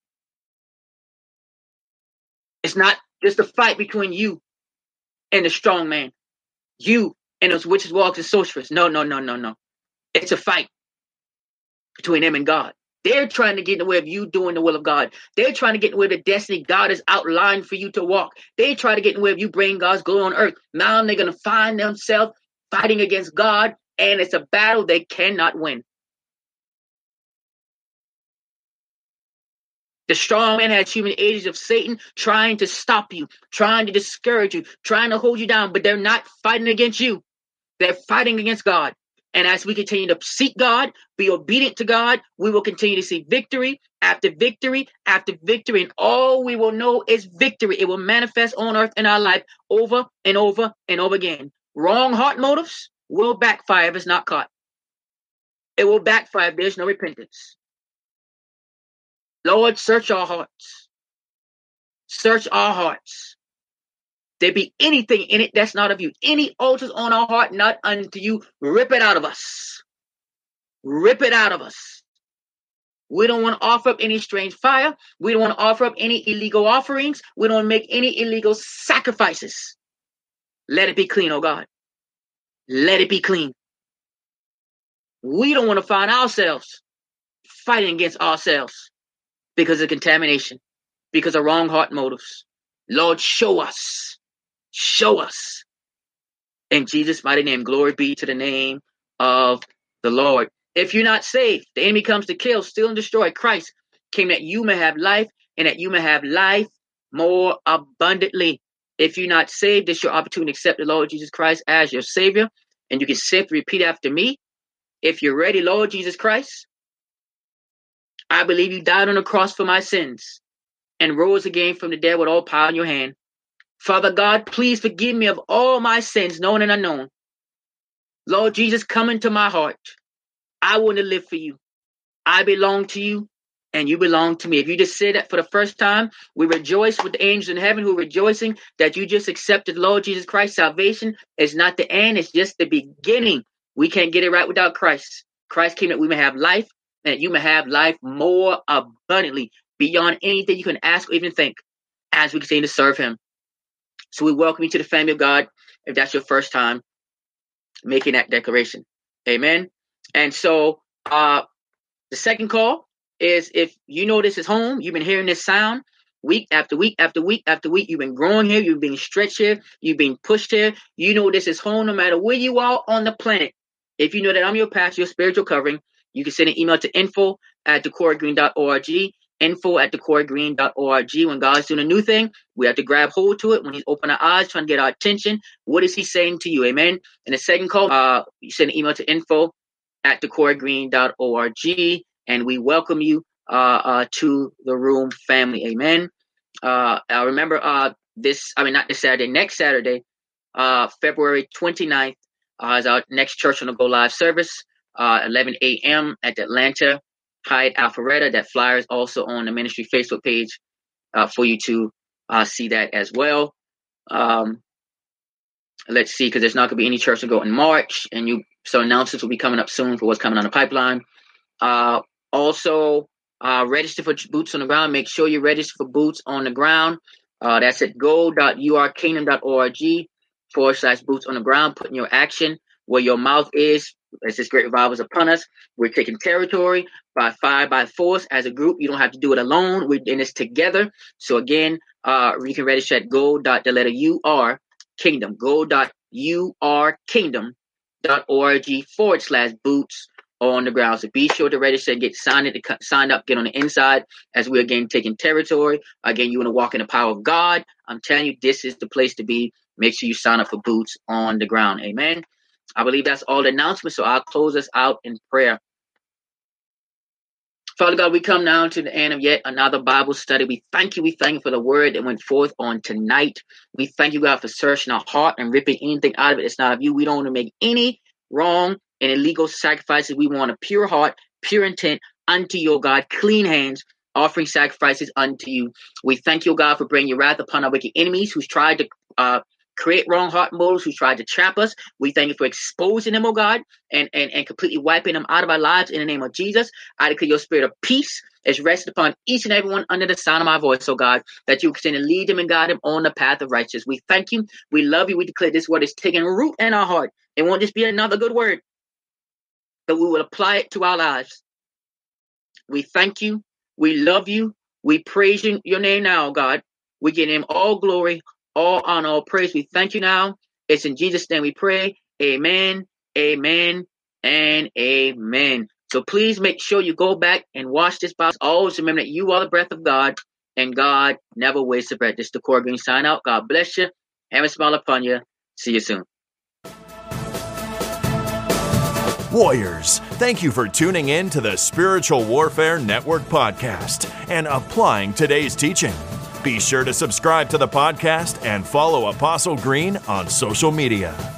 It's not just a fight between you and the strong man, you and those witches, warlocks, and sorcerers. No. It's a fight between them and God. They're trying to get in the way of you doing the will of God. They're trying to get in the way of the destiny God has outlined for you to walk. They try to get in the way of you bringing God's glory on earth. Now they're going to find themselves fighting against God, and it's a battle they cannot win. The strong man has human agents of Satan trying to stop you, trying to discourage you, trying to hold you down, but they're not fighting against you. They're fighting against God. And as we continue to seek God, be obedient to God, we will continue to see victory after victory after victory. And all we will know is victory. It will manifest on earth in our life over and over and over again. Wrong heart motives will backfire if it's not caught. It will backfire if there's no repentance. Lord, search our hearts. Search our hearts. There be anything in it that's not of you. Any altars on our heart not unto you, rip it out of us. Rip it out of us. We don't want to offer up any strange fire. We don't want to offer up any illegal offerings. We don't make any illegal sacrifices. Let it be clean, oh God. Let it be clean. We don't want to find ourselves fighting against ourselves because of contamination, because of wrong heart motives. Lord, show us. Show us. In Jesus' mighty name, glory be to the name of the Lord. If you're not saved, the enemy comes to kill, steal, and destroy. Christ came that you may have life, and that you may have life more abundantly. If you're not saved, this is your opportunity to accept the Lord Jesus Christ as your Savior. And you can simply repeat after me. If you're ready, Lord Jesus Christ, I believe you died on the cross for my sins and rose again from the dead with all power in your hand. Father God, please forgive me of all my sins, known and unknown. Lord Jesus, come into my heart. I want to live for you. I belong to you, and you belong to me. If you just said that for the first time, we rejoice with the angels in heaven who are rejoicing that you just accepted Lord Jesus Christ. Salvation is not the end, it's just the beginning. We can't get it right without Christ. Christ came that we may have life, and that you may have life more abundantly, beyond anything you can ask or even think, as we continue to serve him. So we welcome you to the family of God, if that's your first time making that declaration. Amen. And so the second call is, if you know this is home, you've been hearing this sound week after week after week after week. You've been growing here. You've been stretched here. You've been pushed here. You know this is home no matter where you are on the planet. If you know that I'm your pastor, your spiritual covering, you can send an email to info@decoreygreen.org. info@thecoreygreen.org. When God's doing a new thing, we have to grab hold to it. When he's opening our eyes, trying to get our attention, what is he saying to you? Amen. And the second call, you send an email to info@thecoreygreen.org, and we welcome you to the room family. Amen. Remember not this Saturday, next Saturday, February 29th, is our next Church on the Go live service, 11 a.m. at the Atlanta Hyatt Alpharetta. That flyer is also on the ministry Facebook page for you to see that as well. Let's see, because there's not going to be any Church to Go in March, and so announcements will be coming up soon for what's coming on the pipeline. Also, register for Boots on the Ground. Make sure you register for Boots on the Ground. That's at go.urkingdom.org/Boots on the Ground. Putting your action where your mouth is. As this great revival is upon us, we're taking territory by fire, by force, as a group. You don't have to do it alone. We're in this together. So again, you can register at go.kingdom, go.urkingdom.org/Boots on the Ground. So be sure to register and get signed up, get on the inside as we're again taking territory. Again, you want to walk in the power of God. I'm telling you, this is the place to be. Make sure you sign up for Boots on the Ground. Amen. I believe that's all the announcements, so I'll close us out in prayer. Father God, we come now to the end of yet another Bible study. We thank you for the word that went forth on tonight. We thank you, God, for searching our heart and ripping anything out of it that's not of you. We don't want to make any wrong and illegal sacrifices. We want a pure heart, pure intent unto you, God, clean hands, offering sacrifices unto you. We thank you, God, for bringing your wrath upon our wicked enemies who's tried to create wrong heart motives, who tried to trap us. We thank you for exposing them, oh God, and completely wiping them out of our lives in the name of Jesus. I declare your spirit of peace is rested upon each and every one under the sound of my voice, oh God, that you continue to lead them and guide them on the path of righteousness. We thank you. We love you. We declare this word is taking root in our heart. It won't just be another good word, but we will apply it to our lives. We thank you. We love you. We praise your name now, God. We give him all glory, all honor, all praise. We thank you now. It's in Jesus' name we pray. Amen, amen, and amen. So please make sure you go back and watch this Bible. Always remember that you are the breath of God, and God never wastes a breath. This is the Corey Green sign out. God bless you. Have a smile upon you. See you soon. Warriors, thank you for tuning in to the Spiritual Warfare Network podcast and applying today's teaching. Be sure to subscribe to the podcast and follow Apostle Green on social media.